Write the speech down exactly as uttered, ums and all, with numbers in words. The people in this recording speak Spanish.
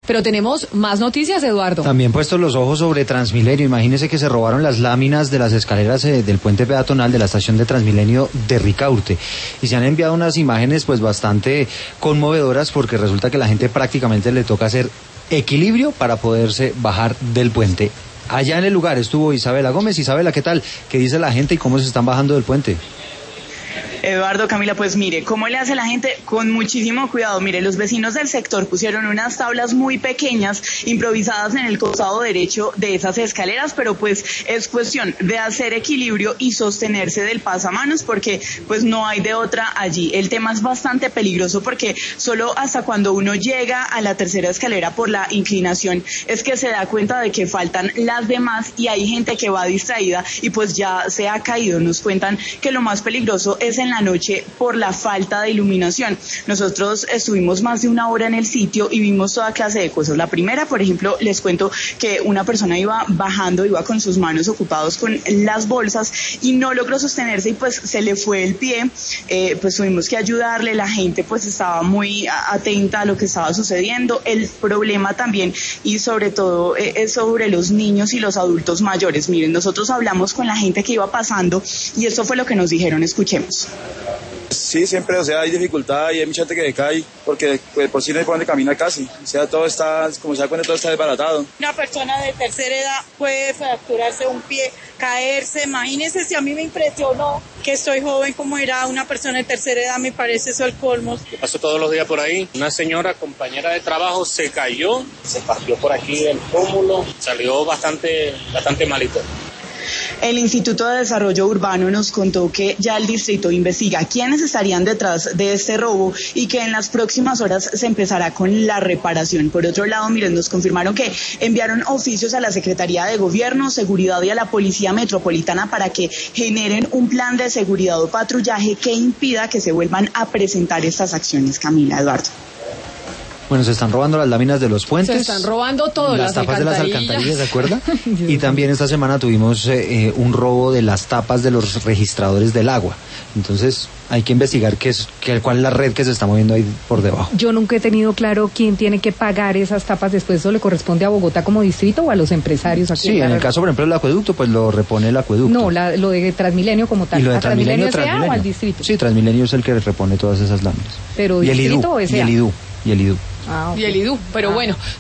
Pero tenemos más noticias, Eduardo. También puestos los ojos sobre Transmilenio. Imagínense que se robaron las láminas de las escaleras eh, del puente peatonal de la estación de Transmilenio de Ricaurte. Y se han enviado unas imágenes pues bastante conmovedoras, porque resulta que la gente prácticamente le toca hacer equilibrio para poderse bajar del puente. Allá en el lugar estuvo Isabela Gómez. Isabela, ¿qué tal? ¿Qué dice la gente y cómo se están bajando del puente? Eduardo, Camila, pues mire, ¿cómo le hace la gente? Con muchísimo cuidado. Mire, los vecinos del sector pusieron unas tablas muy pequeñas, improvisadas en el costado derecho de esas escaleras, pero pues es cuestión de hacer equilibrio y sostenerse del pasamanos, porque pues no hay de otra allí. El tema es bastante peligroso, porque solo hasta cuando uno llega a la tercera escalera por la inclinación es que se da cuenta de que faltan las demás, y hay gente que va distraída y pues ya se ha caído. Nos cuentan que lo más peligroso es en la noche por la falta de iluminación. Nosotros estuvimos más de una hora en el sitio y vimos toda clase de cosas. La primera, por ejemplo, les cuento que una persona iba bajando, iba con sus manos ocupados con las bolsas y no logró sostenerse y pues se le fue el pie. Eh, pues tuvimos que ayudarle. La gente pues estaba muy atenta a lo que estaba sucediendo. El problema también, y sobre todo, eh, es sobre los niños y los adultos mayores. Miren, nosotros hablamos con la gente que iba pasando y esto fue lo que nos dijeron. Escuchemos. Sí, siempre, o sea, hay dificultad y hay mucha gente que cae porque pues, por sí no hay por dónde caminar casi. O sea, todo está, como se da cuenta, todo está desbaratado. Una persona de tercera edad puede fracturarse un pie, caerse. Imagínense, si a mí me impresionó que soy joven, como era una persona de tercera edad, me parece eso el colmo. Yo paso todos los días por ahí. Una señora, compañera de trabajo, se cayó, se partió por aquí del pómulo, salió bastante, bastante malito. El Instituto de Desarrollo Urbano nos contó que ya el distrito investiga quiénes estarían detrás de este robo y que en las próximas horas se empezará con la reparación. Por otro lado, miren, nos confirmaron que enviaron oficios a la Secretaría de Gobierno, Seguridad y a la Policía Metropolitana para que generen un plan de seguridad o patrullaje que impida que se vuelvan a presentar estas acciones. Camila, Eduardo. Bueno, se están robando las láminas de los puentes. Se están robando todo, las, las tapas de las alcantarillas, ¿se acuerda? Y también esta semana tuvimos eh, un robo de las tapas de los registradores del agua. Entonces hay que investigar qué es, qué, cuál es la red que se está moviendo ahí por debajo. Yo nunca he tenido claro quién tiene que pagar esas tapas después. ¿Eso le corresponde a Bogotá como distrito o a los empresarios aquí? Sí, en, en el caso, por ejemplo, del acueducto, pues lo repone el acueducto. No, la, lo de Transmilenio como tal. ¿Y lo de ¿A Transmilenio, Transmilenio, Transmilenio? S A o al distrito? Sí, Transmilenio es el que repone todas esas láminas. ¿Pero y distrito el IDU, o S A? Y el IDU, y el IDU. Ah, okay. Y el IDU, pero ah. bueno,